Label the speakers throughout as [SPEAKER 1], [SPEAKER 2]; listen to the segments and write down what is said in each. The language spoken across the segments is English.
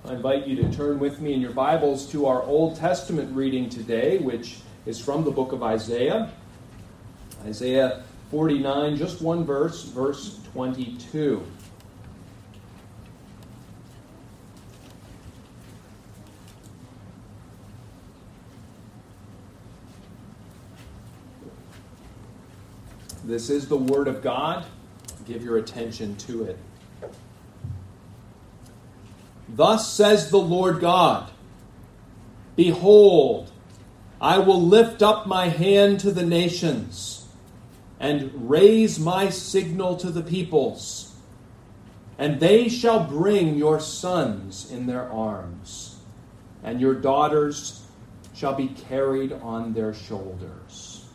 [SPEAKER 1] I invite you to turn with me in your Bibles to our Old Testament reading today, which is from the book of Isaiah. Isaiah 49, just one verse, verse 22. This is the Word of God. Give your attention to it. Thus says the Lord God, Behold, I will lift up my hand to the nations, and raise my signal to the peoples, and they shall bring your sons in their arms, and your daughters shall be carried on their shoulders.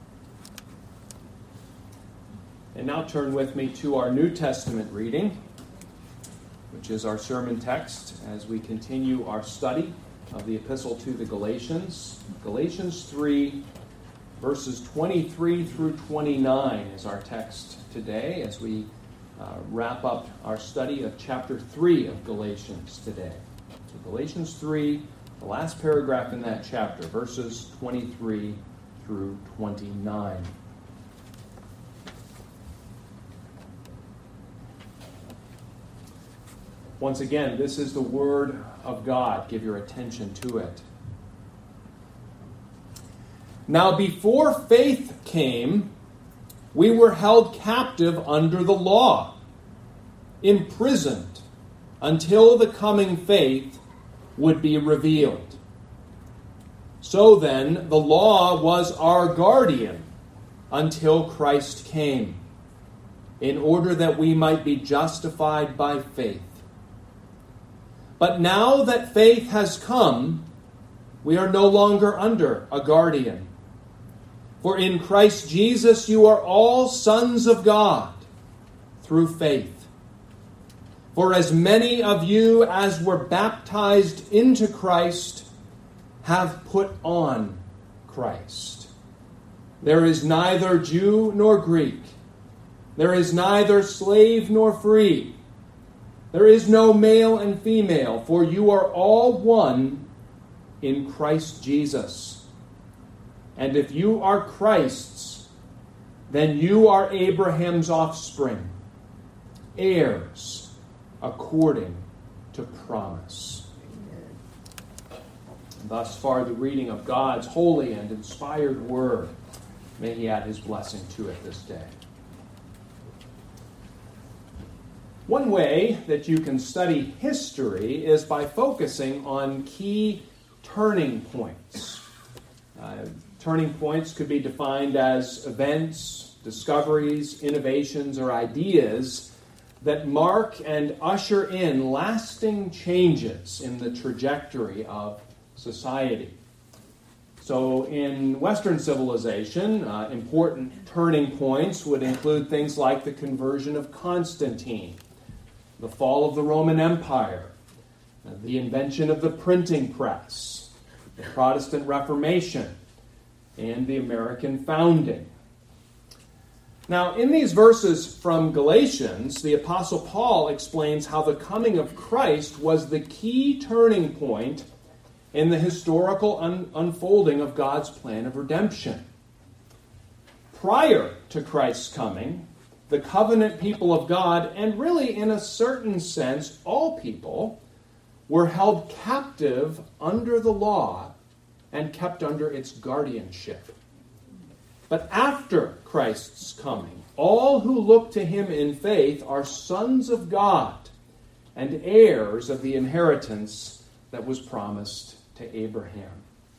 [SPEAKER 1] And now turn with me to our New Testament reading, which is our sermon text as we continue our study of the Epistle to the Galatians. Galatians 3, verses 23 through 29 is our text today as we wrap up our study of chapter 3 of Galatians today. So Galatians 3, the last paragraph in that chapter, verses 23 through 29. Once again, this is the Word of God. Give your attention to it. Now, before faith came, we were held captive under the law, imprisoned until the coming faith would be revealed. So then, the law was our guardian until Christ came, in order that we might be justified by faith. But now that faith has come, we are no longer under a guardian. For in Christ Jesus you are all sons of God through faith. For as many of you as were baptized into Christ have put on Christ. There is neither Jew nor Greek. There is neither slave nor free. There is no male and female, for you are all one in Christ Jesus. And if you are Christ's, then you are Abraham's offspring, heirs according to promise. And thus far, the reading of God's holy and inspired word. May He add His blessing to it this day. One way that you can study history is by focusing on key turning points. Turning points could be defined as events, discoveries, innovations, or ideas that mark and usher in lasting changes in the trajectory of society. So in Western civilization, important turning points would include things like the conversion of Constantine, the fall of the Roman Empire, the invention of the printing press, the Protestant Reformation, and the American founding. Now, in these verses from Galatians, the Apostle Paul explains how the coming of Christ was the key turning point in the historical unfolding of God's plan of redemption. Prior to Christ's coming, the covenant people of God, and really in a certain sense, all people, were held captive under the law and kept under its guardianship. But after Christ's coming, all who look to Him in faith are sons of God and heirs of the inheritance that was promised to Abraham.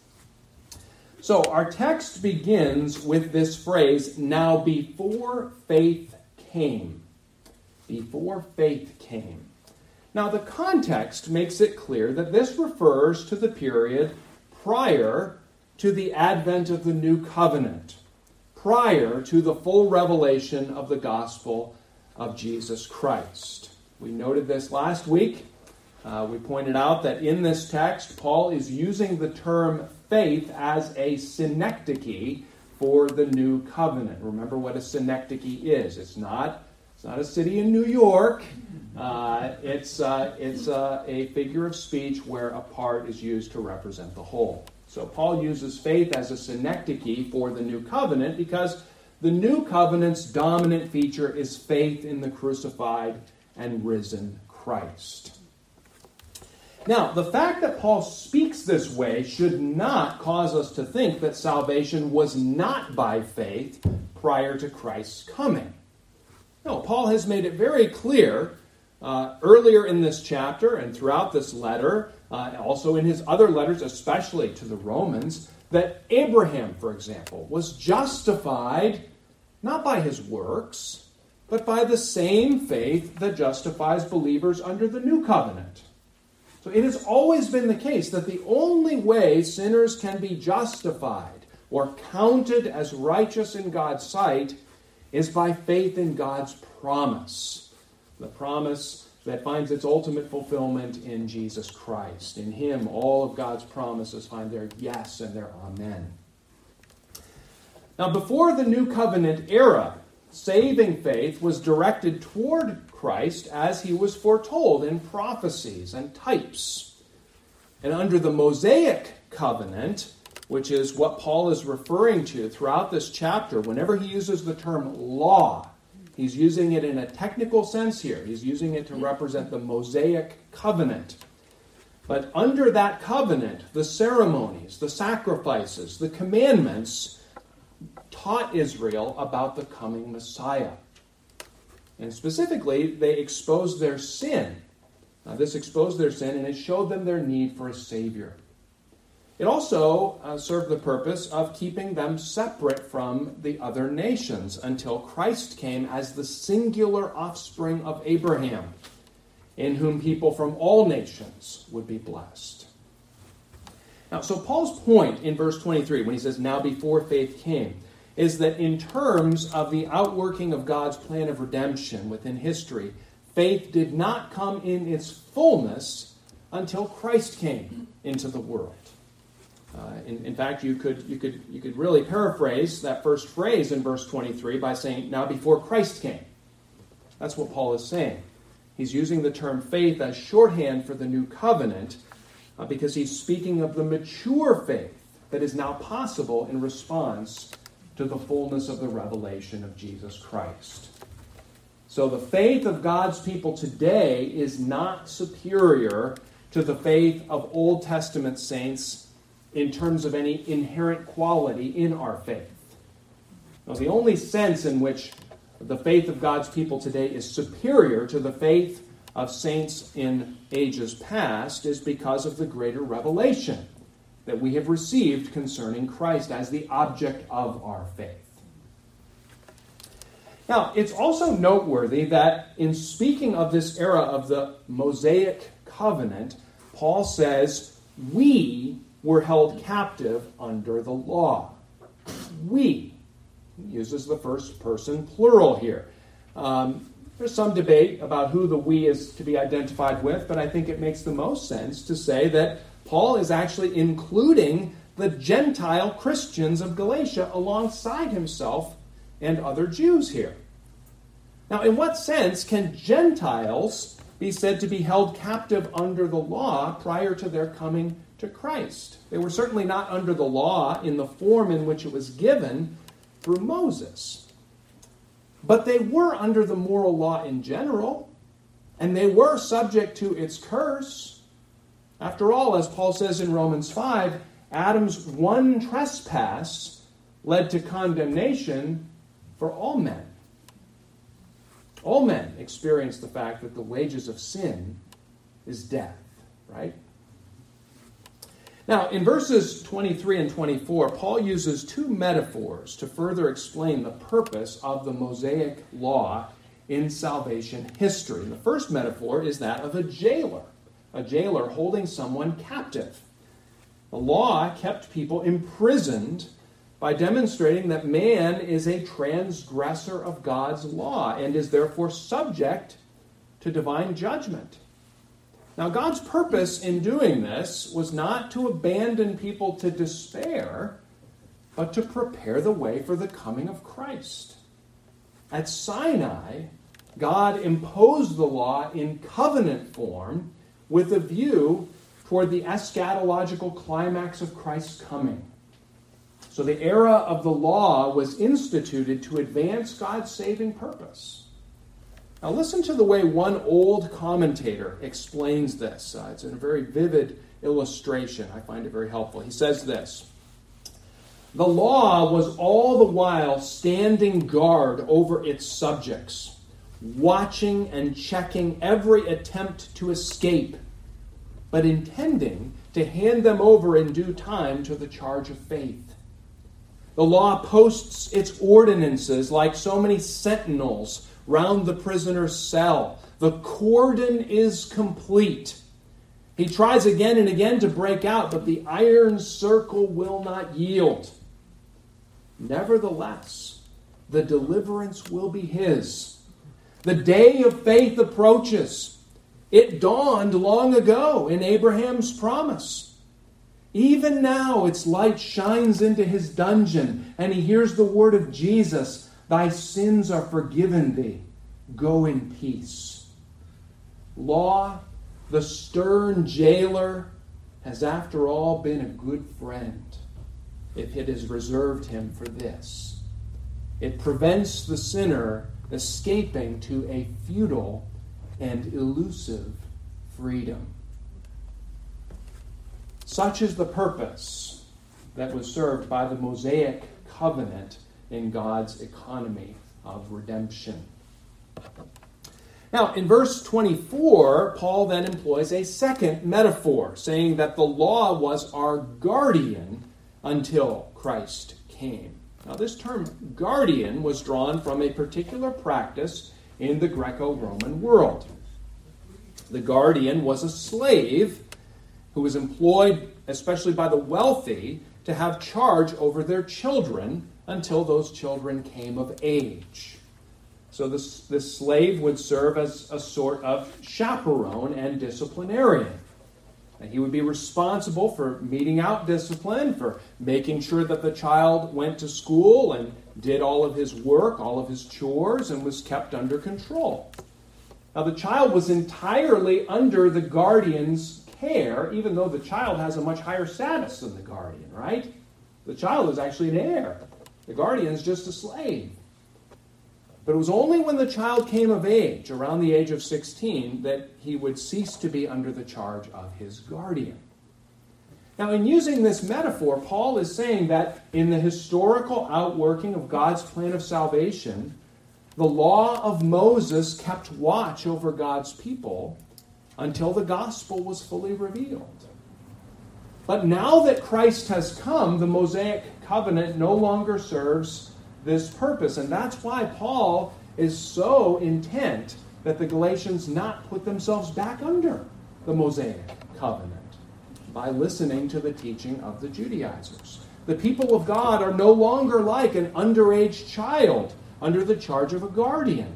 [SPEAKER 1] So our text begins with this phrase, now before faith came. Before faith came. Now the context makes it clear that this refers to the period prior to the advent of the new covenant, prior to the full revelation of the gospel of Jesus Christ. We noted this last week. We pointed out that in this text, Paul is using the term faith as a synecdoche for the new covenant. Remember what a synecdoche is. It's not a city in New York. It's a figure of speech where a part is used to represent the whole. So Paul uses faith as a synecdoche for the new covenant because the new covenant's dominant feature is faith in the crucified and risen Christ. Now, the fact that Paul speaks this way should not cause us to think that salvation was not by faith prior to Christ's coming. No, Paul has made it very clear earlier in this chapter and throughout this letter, also in his other letters, especially to the Romans, that Abraham, for example, was justified not by his works, but by the same faith that justifies believers under the new covenant. So it has always been the case that the only way sinners can be justified or counted as righteous in God's sight is by faith in God's promise. The promise that finds its ultimate fulfillment in Jesus Christ. In him, all of God's promises find their yes and their amen. Now, before the New Covenant era, saving faith was directed toward Christ as he was foretold in prophecies and types. And under the Mosaic covenant, which is what Paul is referring to throughout this chapter, whenever he uses the term law, he's using it in a technical sense here. He's using it to represent the Mosaic covenant. But under that covenant, the ceremonies, the sacrifices, the commandments taught Israel about the coming Messiah. And specifically, they exposed their sin. This exposed their sin and it showed them their need for a Savior. It also served the purpose of keeping them separate from the other nations until Christ came as the singular offspring of Abraham, in whom people from all nations would be blessed. Now, so Paul's point in verse 23, when he says, "Now before faith came," is that in terms of the outworking of God's plan of redemption within history, faith did not come in its fullness until Christ came into the world. In fact, you could really paraphrase that first phrase in verse 23 by saying, "Now before Christ came." That's what Paul is saying. He's using the term faith as shorthand for the new covenant because he's speaking of the mature faith that is now possible in response to the fullness of the revelation of Jesus Christ. So the faith of God's people today is not superior to the faith of Old Testament saints in terms of any inherent quality in our faith. Now, the only sense in which the faith of God's people today is superior to the faith of saints in ages past is because of the greater revelation that we have received concerning Christ as the object of our faith. Now, it's also noteworthy that in speaking of this era of the Mosaic covenant, Paul says, "We were held captive under the law." We. He uses the first person plural here. There's some debate about who the we is to be identified with, but I think it makes the most sense to say that Paul is actually including the Gentile Christians of Galatia alongside himself and other Jews here. Now, in what sense can Gentiles be said to be held captive under the law prior to their coming to Christ? They were certainly not under the law in the form in which it was given through Moses. But they were under the moral law in general, and they were subject to its curse. After all, as Paul says in Romans 5, Adam's one trespass led to condemnation for all men. All men experience the fact that the wages of sin is death, right? Now, in verses 23 and 24, Paul uses two metaphors to further explain the purpose of the Mosaic law in salvation history. The first metaphor is that of a jailer holding someone captive. The law kept people imprisoned by demonstrating that man is a transgressor of God's law and is therefore subject to divine judgment. Now, God's purpose in doing this was not to abandon people to despair, but to prepare the way for the coming of Christ. At Sinai, God imposed the law in covenant form with a view toward the eschatological climax of Christ's coming. So the era of the law was instituted to advance God's saving purpose. Now listen to the way one old commentator explains this. It's in a very vivid illustration. I find it very helpful. He says this: the law was all the while standing guard over its subjects, watching and checking every attempt to escape, but intending to hand them over in due time to the charge of faith. The law posts its ordinances like so many sentinels round the prisoner's cell. The cordon is complete. He tries again and again to break out, but the iron circle will not yield. Nevertheless, the deliverance will be his. The day of faith approaches. It dawned long ago in Abraham's promise. Even now its light shines into his dungeon, and he hears the word of Jesus: thy sins are forgiven thee. Go in peace. Law, the stern jailer, has after all been a good friend, if it has reserved him for this. It prevents the sinner escaping to a futile and elusive freedom. Such is the purpose that was served by the Mosaic covenant in God's economy of redemption. Now, in verse 24, Paul then employs a second metaphor, saying that the law was our guardian until Christ came. Now, this term guardian was drawn from a particular practice in the Greco-Roman world. The guardian was a slave who was employed, especially by the wealthy, to have charge over their children until those children came of age. So this slave would serve as a sort of chaperone and disciplinarian. And he would be responsible for meting out discipline, for making sure that the child went to school and did all of his work, all of his chores, and was kept under control. Now, the child was entirely under the guardian's care, even though the child has a much higher status than the guardian, right? The child is actually an heir. The guardian is just a slave. But it was only when the child came of age, around the age of 16, that he would cease to be under the charge of his guardian. Now, in using this metaphor, Paul is saying that in the historical outworking of God's plan of salvation, the law of Moses kept watch over God's people until the gospel was fully revealed. But now that Christ has come, the Mosaic covenant no longer serves this purpose. And that's why Paul is so intent that the Galatians not put themselves back under the Mosaic covenant by listening to the teaching of the Judaizers. The people of God are no longer like an underage child under the charge of a guardian.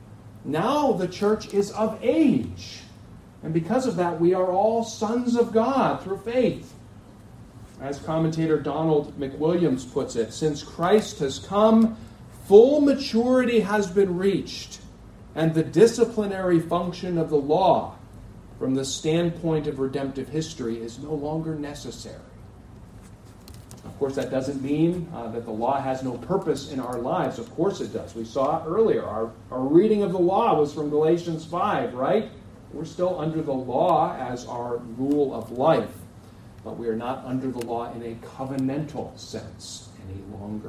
[SPEAKER 1] Now the church is of age. And because of that, we are all sons of God through faith. As commentator Donald McWilliams puts it, since Christ has come, full maturity has been reached, and the disciplinary function of the law, from the standpoint of redemptive history, is no longer necessary. Of course, that doesn't mean that the law has no purpose in our lives. Of course it does. We saw it earlier. Our reading of the law was from Galatians 5, right? We're still under the law as our rule of life. But we are not under the law in a covenantal sense any longer.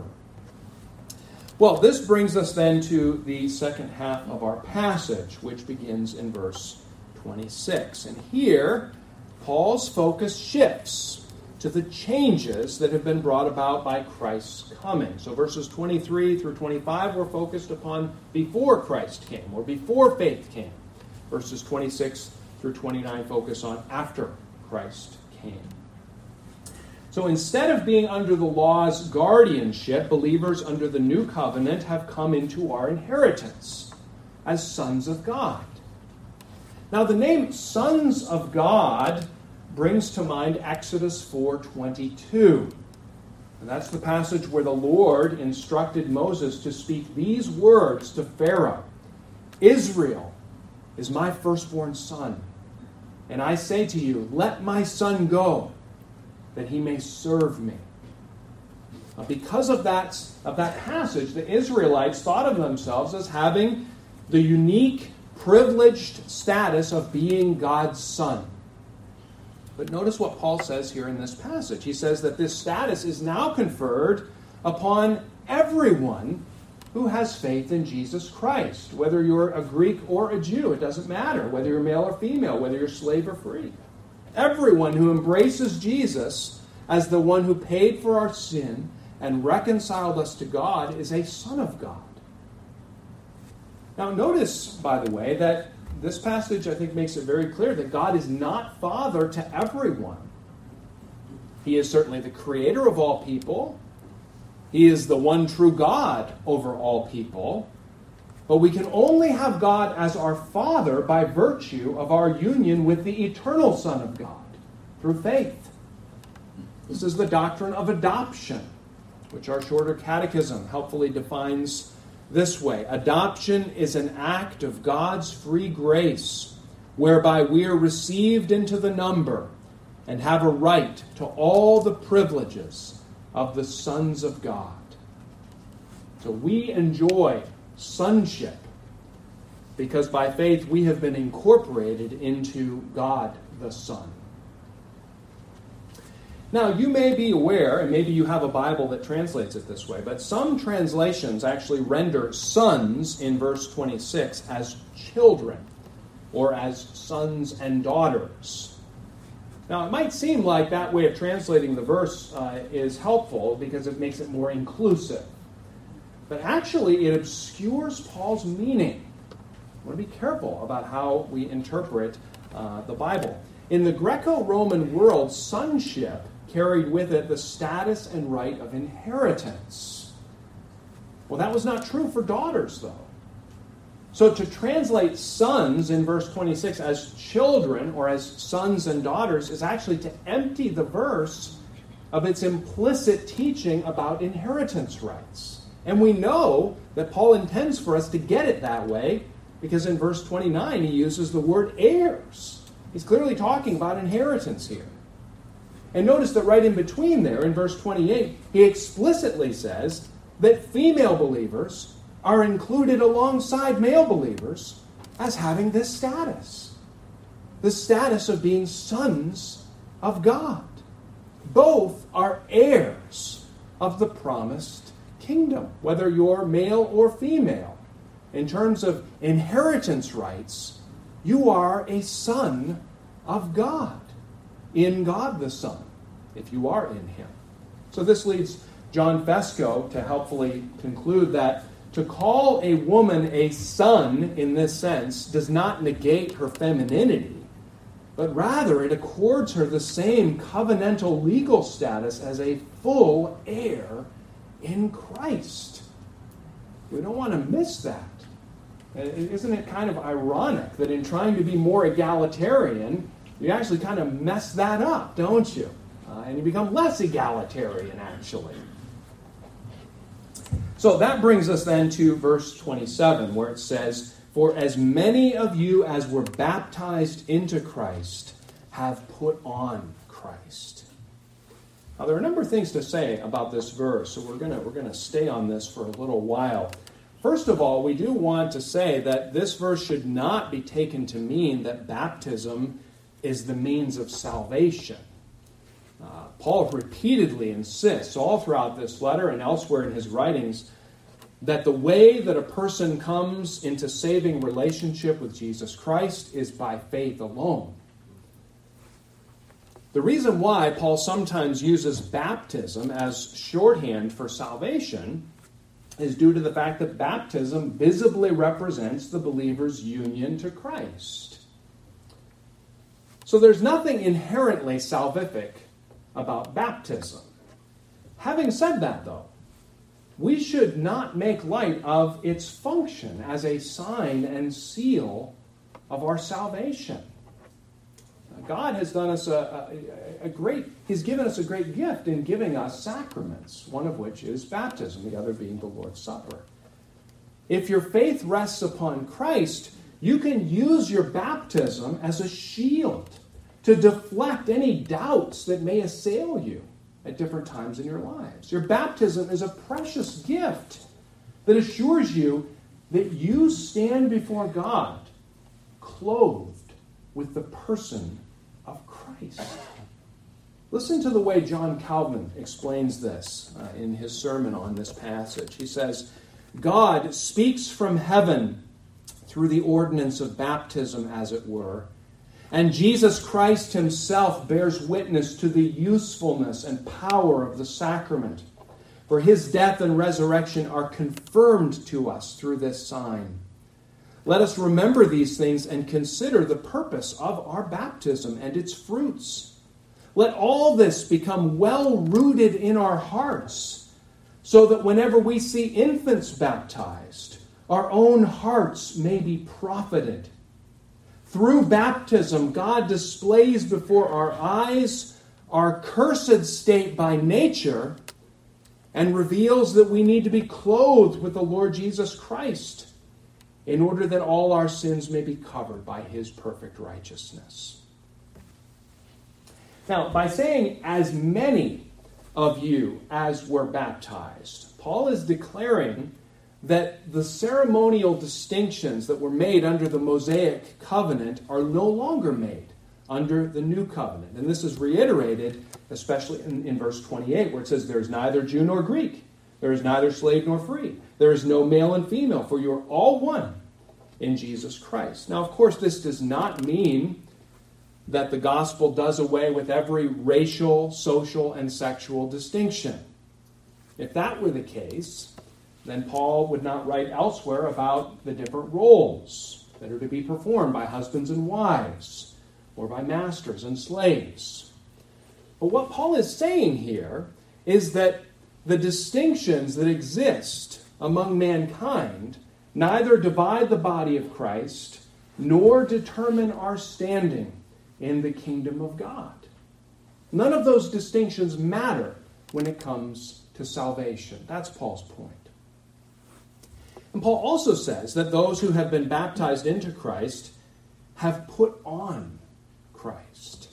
[SPEAKER 1] Well, this brings us then to the second half of our passage, which begins in verse 26. And here, Paul's focus shifts to the changes that have been brought about by Christ's coming. So verses 23 through 25 were focused upon before Christ came, or before faith came. Verses 26 through 29 focus on after Christ came. So instead of being under the law's guardianship, believers under the new covenant have come into our inheritance as sons of God. Now the name sons of God brings to mind Exodus 4:22. And that's the passage where the Lord instructed Moses to speak these words to Pharaoh: Israel is my firstborn son. And I say to you, let my son go, that he may serve me. Because of that passage, the Israelites thought of themselves as having the unique, privileged status of being God's son. But notice what Paul says here in this passage. He says that this status is now conferred upon everyone who has faith in Jesus Christ. Whether you're a Greek or a Jew, it doesn't matter. Whether you're male or female, whether you're slave or free. Everyone who embraces Jesus as the one who paid for our sin and reconciled us to God is a son of God. Now notice, by the way, that this passage, I think, makes it very clear that God is not Father to everyone. He is certainly the creator of all people. He is the one true God over all people. But we can only have God as our Father by virtue of our union with the eternal Son of God through faith. This is the doctrine of adoption, which our shorter catechism helpfully defines this way. Adoption is an act of God's free grace, whereby we are received into the number and have a right to all the privileges of the sons of God. So we enjoy sonship because by faith we have been incorporated into God the Son. Now, you may be aware, and maybe you have a Bible that translates it this way, but some translations actually render sons in verse 26 as children, or as sons and daughters. Now, it might seem like that way of translating the verse is helpful because it makes it more inclusive. But actually, it obscures Paul's meaning. We want to be careful about how we interpret the Bible. In the Greco-Roman world, sonship carried with it the status and right of inheritance. Well, that was not true for daughters, though. So to translate sons in verse 26 as children or as sons and daughters is actually to empty the verse of its implicit teaching about inheritance rights. And we know that Paul intends for us to get it that way because in verse 29 he uses the word heirs. He's clearly talking about inheritance here. And notice that right in between there, in verse 28, he explicitly says that female believers are included alongside male believers as having this status. The status of being sons of God. Both are heirs of the promised kingdom, whether you're male or female. In terms of inheritance rights, you are a son of God, in God the Son, if you are in Him. So this leads John Fesco to helpfully conclude that to call a woman a son in this sense does not negate her femininity, but rather it accords her the same covenantal legal status as a full heir in Christ. We don't want to miss that. Isn't it kind of ironic that in trying to be more egalitarian, you actually kind of mess that up, don't you? And you become less egalitarian, actually. So that brings us then to verse 27, where it says, "For as many of you as were baptized into Christ have put on Christ." Now, there are a number of things to say about this verse, so we're going to stay on this for a little while. First of all, we do want to say that this verse should not be taken to mean that baptism is the means of salvation. Paul repeatedly insists all throughout this letter and elsewhere in his writings that the way that a person comes into saving relationship with Jesus Christ is by faith alone. The reason why Paul sometimes uses baptism as shorthand for salvation is due to the fact that baptism visibly represents the believer's union to Christ. So there's nothing inherently salvific about baptism. Having said that, though, we should not make light of its function as a sign and seal of our salvation. God has done us He's given us a great gift in giving us sacraments, one of which is baptism, the other being the Lord's Supper. If your faith rests upon Christ, you can use your baptism as a shield to deflect any doubts that may assail you at different times in your lives. Your baptism is a precious gift that assures you that you stand before God clothed with the person of Christ. Listen to the way John Calvin explains this in his sermon on this passage. He says, God speaks from heaven through the ordinance of baptism, as it were, and Jesus Christ himself bears witness to the usefulness and power of the sacrament. For his death and resurrection are confirmed to us through this sign. Let us remember these things and consider the purpose of our baptism and its fruits. Let all this become well rooted in our hearts, so that whenever we see infants baptized, our own hearts may be profited. Through baptism, God displays before our eyes our cursed state by nature and reveals that we need to be clothed with the Lord Jesus Christ in order that all our sins may be covered by his perfect righteousness. Now, by saying as many of you as were baptized, Paul is declaring that the ceremonial distinctions that were made under the Mosaic covenant are no longer made under the new covenant. And this is reiterated, especially in verse 28, where it says, there is neither Jew nor Greek, there is neither slave nor free, there is no male and female, for you are all one in Jesus Christ. Now, of course, this does not mean that the gospel does away with every racial, social, and sexual distinction. If that were the case, then Paul would not write elsewhere about the different roles that are to be performed by husbands and wives, or by masters and slaves. But what Paul is saying here is that the distinctions that exist among mankind neither divide the body of Christ nor determine our standing in the kingdom of God. None of those distinctions matter when it comes to salvation. That's Paul's point. And Paul also says that those who have been baptized into Christ have put on Christ.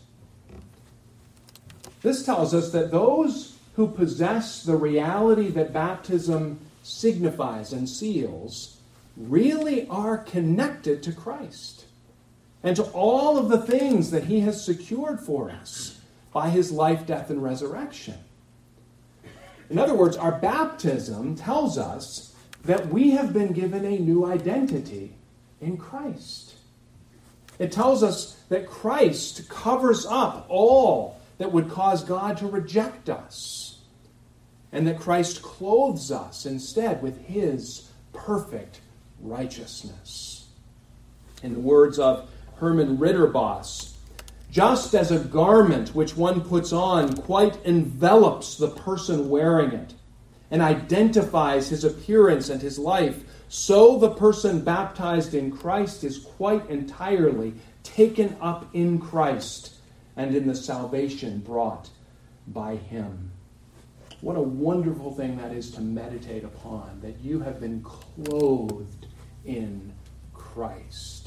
[SPEAKER 1] This tells us that those who possess the reality that baptism signifies and seals really are connected to Christ and to all of the things that he has secured for us by his life, death, and resurrection. In other words, our baptism tells us that we have been given a new identity in Christ. It tells us that Christ covers up all that would cause God to reject us, and that Christ clothes us instead with his perfect righteousness. In the words of Herman Ritterboss, just as a garment which one puts on quite envelops the person wearing it and identifies his appearance and his life, so the person baptized in Christ is quite entirely taken up in Christ and in the salvation brought by him. What a wonderful thing that is to meditate upon, that you have been clothed in Christ.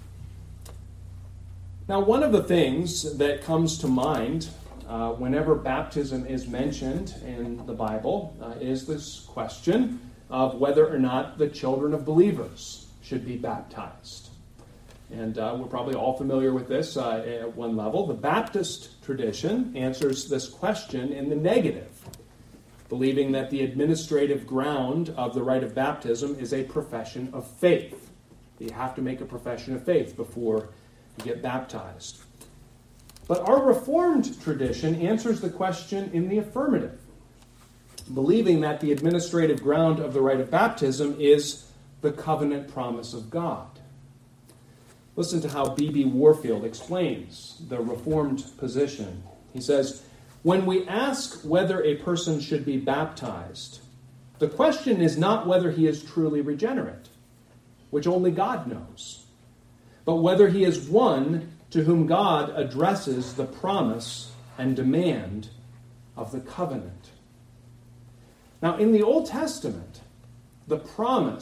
[SPEAKER 1] Now, one of the things that comes to mind whenever baptism is mentioned in the Bible is this question of whether or not the children of believers should be baptized. And we're probably all familiar with this at one level. The Baptist tradition answers this question in the negative, believing that the administrative ground of the rite of baptism is a profession of faith. You have to make a profession of faith before you get baptized. But our Reformed tradition answers the question in the affirmative, believing that the administrative ground of the rite of baptism is the covenant promise of God. Listen to how B.B. Warfield explains the Reformed position. He says, when we ask whether a person should be baptized, the question is not whether he is truly regenerate, which only God knows, but whether he is one to whom God addresses the promise and demand of the covenant. Now, in the Old Testament, the promise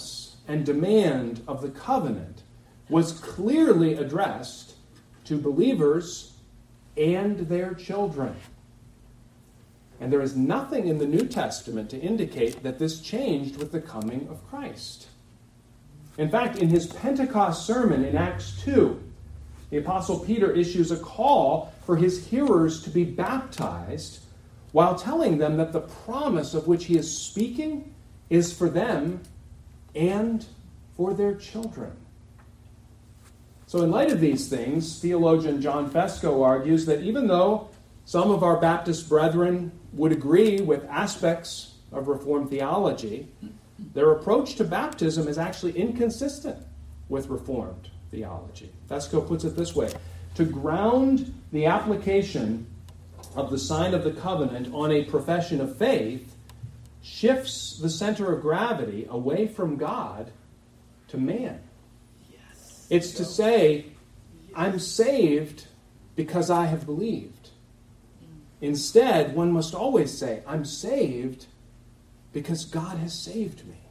[SPEAKER 1] and demand of the covenant was clearly addressed to believers and their children. And there is nothing in the New Testament to indicate that this changed with the coming of Christ. In fact, in his Pentecost sermon in Acts 2, the Apostle Peter issues a call for his hearers to be baptized while telling them that the promise of which he is speaking is for them and for their children. So in light of these things, theologian John Fesko argues that even though some of our Baptist brethren would agree with aspects of Reformed theology, their approach to baptism is actually inconsistent with Reformed theology. Fesko puts it this way: to ground the application of the sign of the covenant on a profession of faith shifts the center of gravity away from God to man. Yes. It's to say, I'm saved because I have believed. Instead, one must always say, I'm saved because God has saved me.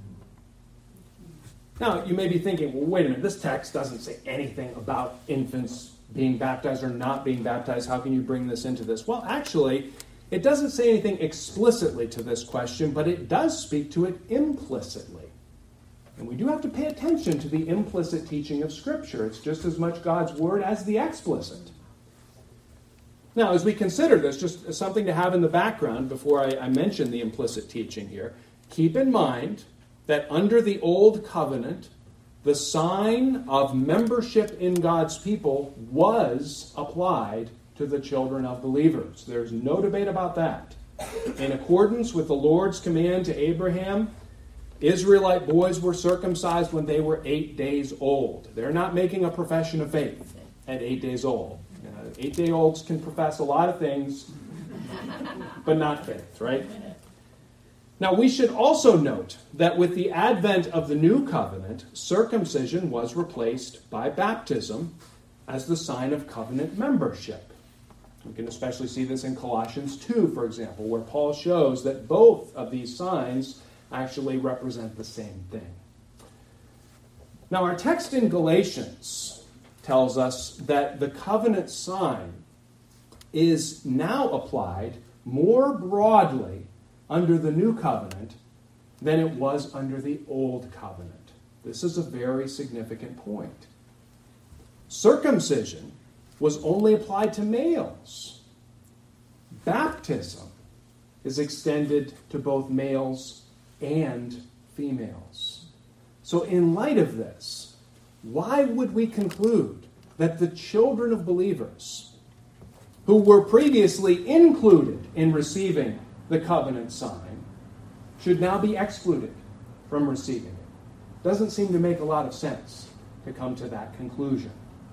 [SPEAKER 1] Now, you may be thinking, well, wait a minute, this text doesn't say anything about infants being baptized or not being baptized. How can you bring this into this? Well, actually, it doesn't say anything explicitly to this question, but it does speak to it implicitly. And we do have to pay attention to the implicit teaching of Scripture. It's just as much God's Word as the explicit. Now, as we consider this, just something to have in the background before I mention the implicit teaching here, keep in mind that under the Old Covenant, the sign of membership in God's people was applied to the children of believers. There's no debate about that. In accordance with the Lord's command to Abraham, Israelite boys were circumcised when they were 8 days old. They're not making a profession of faith at 8 days old. 8-day-olds can profess a lot of things, but not faith, right? Now, we should also note that with the advent of the new covenant, circumcision was replaced by baptism as the sign of covenant membership. We can especially see this in Colossians 2, for example, where Paul shows that both of these signs actually represent the same thing. Now, our text in Galatians tells us that the covenant sign is now applied more broadly under the new covenant than it was under the old covenant. This is a very significant point. Circumcision was only applied to males. Baptism is extended to both males and females. So in light of this, why would we conclude that the children of believers who were previously included in receiving the covenant sign should now be excluded from receiving it? Doesn't seem to make a lot of sense to come to that conclusion.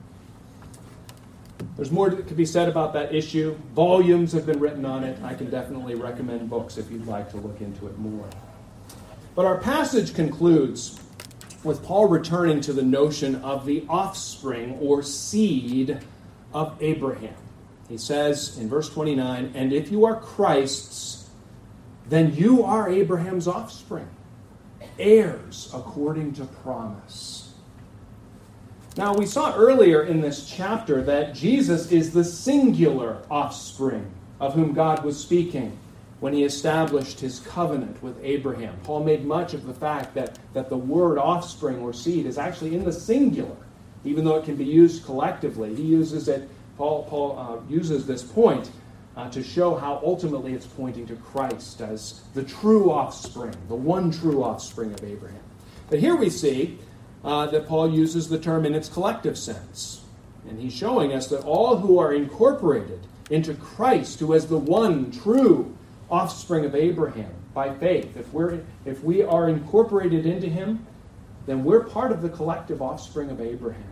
[SPEAKER 1] There's more that could be said about that issue. Volumes have been written on it. I can definitely recommend books if you'd like to look into it more. But our passage concludes with Paul returning to the notion of the offspring or seed of Abraham. He says in verse 29, "And if you are Christ's, then you are Abraham's offspring, heirs according to promise." Now, we saw earlier in this chapter that Jesus is the singular offspring of whom God was speaking when he established his covenant with Abraham. Paul made much of the fact that the word offspring or seed is actually in the singular, even though it can be used collectively. He uses it, Paul uses this point to show how ultimately it's pointing to Christ as the true offspring, the one true offspring of Abraham. But here we see that Paul uses the term in its collective sense. And he's showing us that all who are incorporated into Christ, who is the one true offspring of Abraham by faith, if we are incorporated into him, then we're part of the collective offspring of Abraham.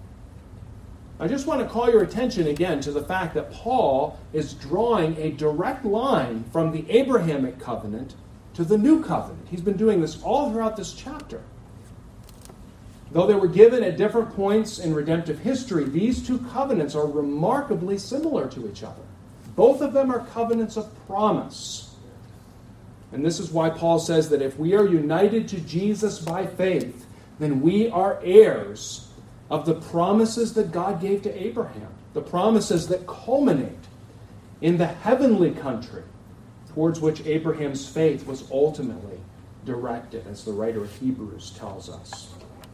[SPEAKER 1] I just want to call your attention again to the fact that Paul is drawing a direct line from the Abrahamic covenant to the new covenant. He's been doing this all throughout this chapter. Though they were given at different points in redemptive history, these two covenants are remarkably similar to each other. Both of them are covenants of promise. And this is why Paul says that if we are united to Jesus by faith, then we are heirs of the promises that God gave to Abraham, the promises that culminate in the heavenly country towards which Abraham's faith was ultimately directed, as the writer of Hebrews tells us.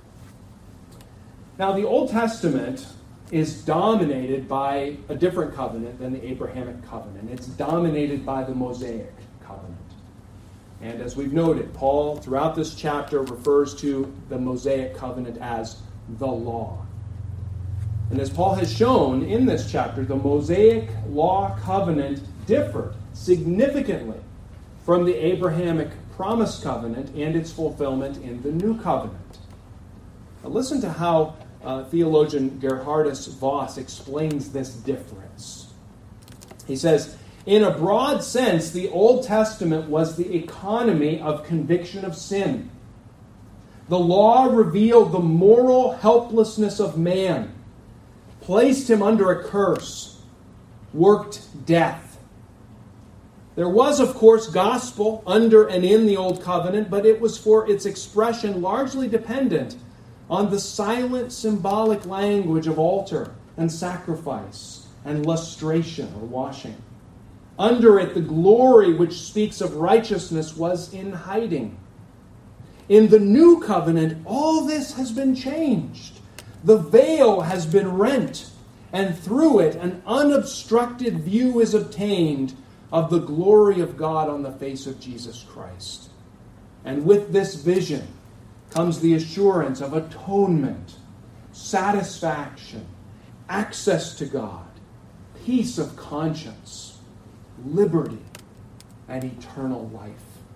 [SPEAKER 1] Now, the Old Testament is dominated by a different covenant than the Abrahamic covenant. It's dominated by the Mosaic covenant. And as we've noted, Paul, throughout this chapter, refers to the Mosaic covenant as the law. And as Paul has shown in this chapter, the Mosaic law covenant differed significantly from the Abrahamic promise covenant and its fulfillment in the new covenant. Now listen to how theologian Gerhardus Voss explains this difference. He says, in a broad sense, the Old Testament was the economy of conviction of sin. The law revealed the moral helplessness of man, placed him under a curse, worked death. There was, of course, gospel under and in the Old Covenant, but it was for its expression largely dependent on the silent symbolic language of altar and sacrifice and lustration or washing. Under it, the glory which speaks of righteousness was in hiding. In the new covenant, all this has been changed. The veil has been rent, and through it an unobstructed view is obtained of the glory of God on the face of Jesus Christ. And with this vision comes the assurance of atonement, satisfaction, access to God, peace of conscience, liberty, and eternal life.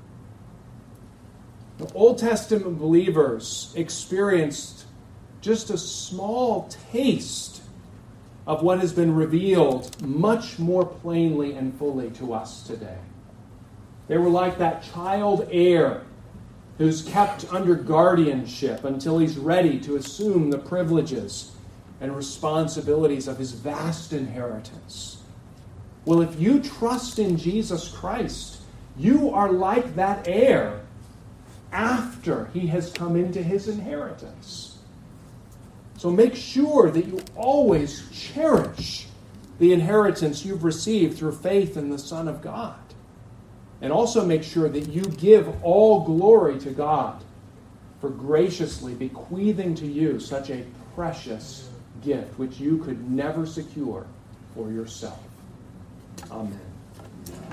[SPEAKER 1] The Old Testament believers experienced just a small taste of what has been revealed much more plainly and fully to us today. They were like that child heir who's kept under guardianship until he's ready to assume the privileges and responsibilities of his vast inheritance. Well, if you trust in Jesus Christ, you are like that heir after he has come into his inheritance. So make sure that you always cherish the inheritance you've received through faith in the Son of God. And also make sure that you give all glory to God for graciously bequeathing to you such a precious gift which you could never secure for yourself. Amen.